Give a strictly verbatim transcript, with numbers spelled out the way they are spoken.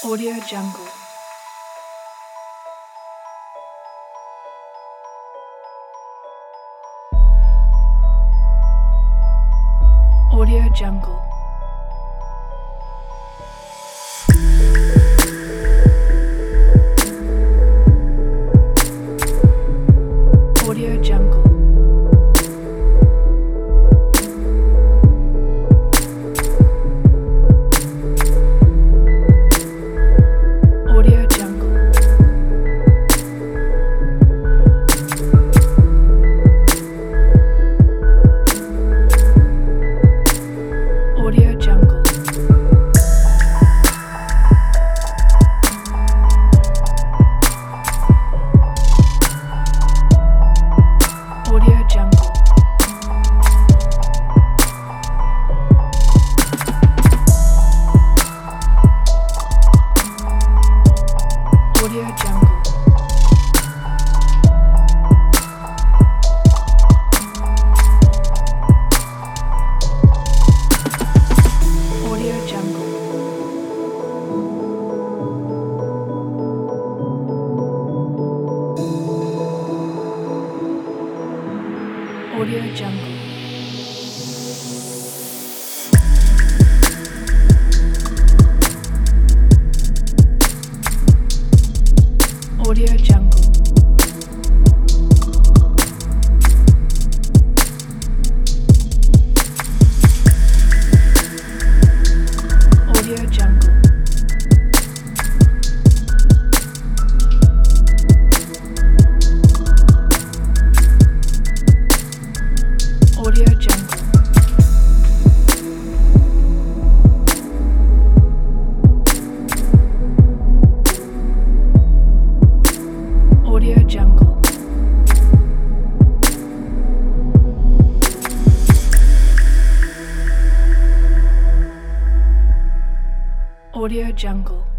Audio Jungle. Audio Jungle. Audio Jungle. Audio Jungle. Audio Jungle. Audio Jungle. Audio Jungle. Audio Jungle. Audio Jungle. Audio Jungle. Audio Jungle. Audio Jungle. Audio Jungle. Audio Jungle.